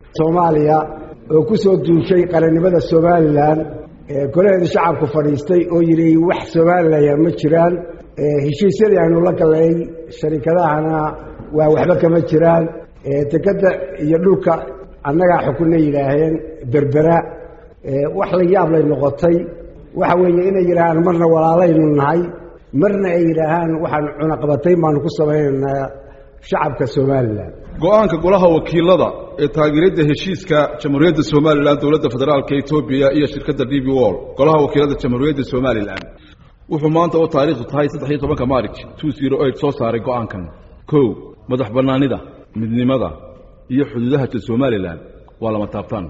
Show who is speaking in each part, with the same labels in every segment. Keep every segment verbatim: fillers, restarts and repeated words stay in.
Speaker 1: Soomaaliya oo ku soo duushay qarannimada Soomaaliland ee golaheeda shacabku fadhiistay oo yiri wax Soomaaliland ma jiraan heshiisyadii aynu la galay sharikadahana waa waxba kama jiraan dekada iyo dhulka annaga xukunay yiraahdeen berbera wax la yaab leh noqotay waxa weeye inay yiraahdaan marna walaalaynu nahay marna ay yiraahdaan waxaan cunaqabatay maan ku sameeynaa shacabka Soomaaliland
Speaker 2: go'aanka golaha wakiilada ee taageerada heshiiska Jamhuuriyadda Soomaaliland dawladda federaalka Itoobiya iyo shirkadda D B World golaha wakiilada Jamhuuriyadda Soomaaliland wuxuu maanta oo taariikhdu tahay saddex iyo tobanka Maarch laba kun iyo sagaal soo saaray go'aankan kow madax bannaanida midnimada iyo xuduudaha Soomaaliland waa lama taabtaan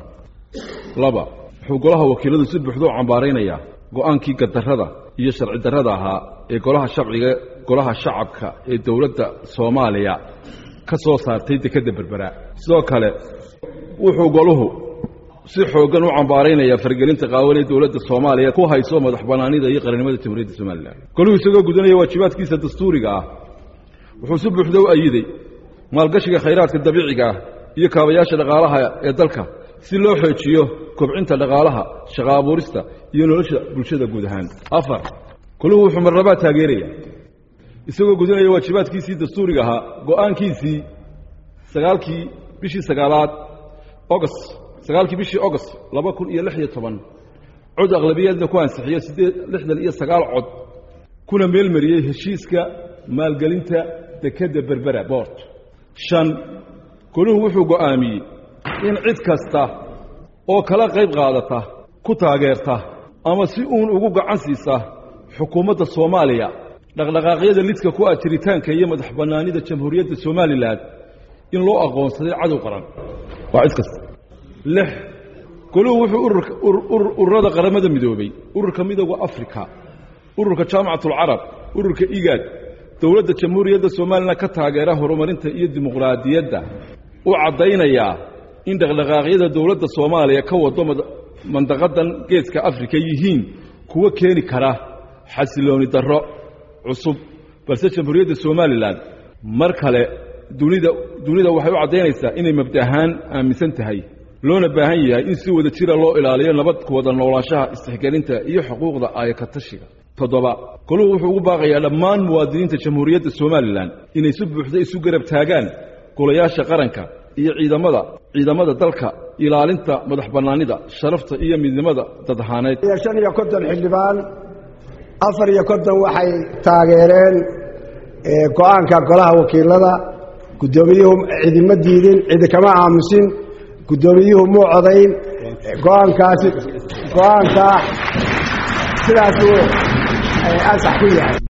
Speaker 2: laba wuxuu golaha wakiiladu si buuxda u cambaaraynaya go'aankii gadarrada iyo sharci darrada ahaa ee golaha shacbiga golaha shacabka ee dawladda Soomaaliya ka soo saartay dekada berbera sidoo kale wuxuu goluhu si xoogan u cambaaraynaya fargelinta qaawan ee dawladda Soomaaliya ku hayso madax bannaanida iyo qarannimada Jamhuuriyadda Soomaaliland goluhu isagoo gudanaya waajibaadkiisa dastuuriga ah wuxuu si buuxda u ayiday maalgashiga khayraadka dabiiciga ah iyo kaabayaasha dhaqaalaha ee dalka si loo xoojiyo kobcinta dhaqaalaha shaqo abuurista iyo nolosha bulshada guud ahaan afar goluhu wuxuu marnaba taageeraya isagoo gudanaya waajibaadkiisii dastuuriga ahaa go'aankiisii sagaalkii bishii sagaalaad August sagaalkii bishii August laba kun iyo lix iyo toban cod aqlabiyadna ku ansixiyo lixdan iyo sagaal cod kuna meel mariyay heshiiska maalgelinta dekada berbera port shan goluhu wuxuu go'aamiyay in cid kasta oo kala qayb qaadata ku taageerta ama si uun ugu gacan siisa xukuumadda Soomaaliya dhaqdhaqaaqyada lidka ku ajiritaanka iyo madax bannaanida Jamhuuriyadda Soomaaliland in loo aqoonsaday cadow qaran waa cid kasta lix goluhu wuxuu ururada qaramada midoobay ururka midowga Afrika ururka jaamacatul carab ururka IGAD dawladda Jamhuuriyadda Soomaaliland ka taageera horumarinta iyo dimuqraadiyadda u cadeynaya in dhaqdhaqaaqyada dawladda Soomaaliya ka wado mandaqadan geeska Afrika yihiin kuwa keeni kara xasilooni darro cusub balse Jamhuuriyadda Soomaaliland mar kale dunida dunida waxay u cadeynaysaa inay mabdahaan aaminsan tahay loona baahan yahay in si wada jira loo ilaaliyo nabad ku wada noolaanshaha istixgaalinta iyo xuquuqda ay ka tashiga toddoba goluhu wuxuu ugu baaqayaa dhammaan muwaadiniinta Jamhuuriyadda Soomaaliland inay si buuxda isu garab taagaan golayaasha qaranka iyo ciidamada ciidamada dalka ilaalinta madax bannaanida sharafta iyo midnimada dad ahaaneed
Speaker 1: shan iyo konton xildhibaan afar iyo konton waxay taageereen go'aanka golaha wakiilada gudoomiyuhu cidima diidin cid kama aamusin gudoomiyuhu muu codayn go'aankaasi go'aanka sidaas uu ansax ku yahay